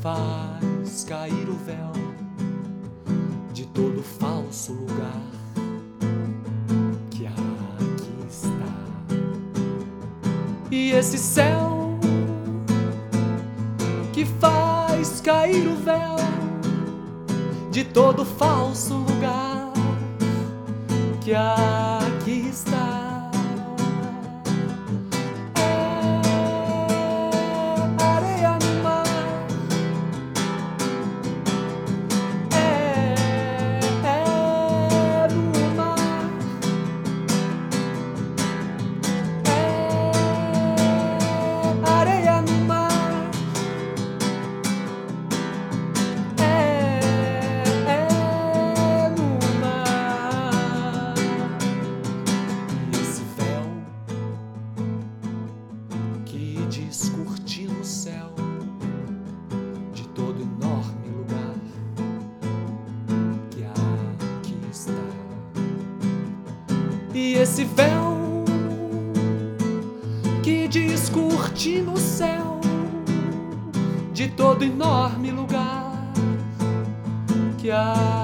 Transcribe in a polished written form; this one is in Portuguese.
faz cair o véu de todo falso lugar que aqui está. E esse céu que faz cair o véu de todo falso lugar que aqui está. Curtir no céu de todo enorme lugar que aqui está. E esse véu que diz curtir no céu de todo enorme lugar que aqui